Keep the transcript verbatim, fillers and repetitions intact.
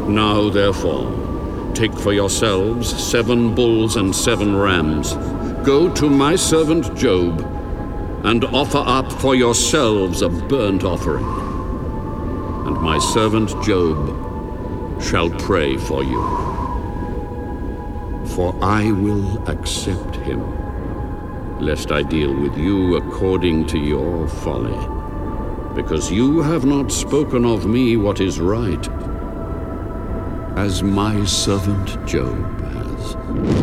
Now therefore, take for yourselves seven bulls and seven rams. Go to my servant Job, and offer up for yourselves a burnt offering. And my servant Job shall pray for you. For I will accept him, lest I deal with you according to your folly, because you have not spoken of me what is right, as my servant Job.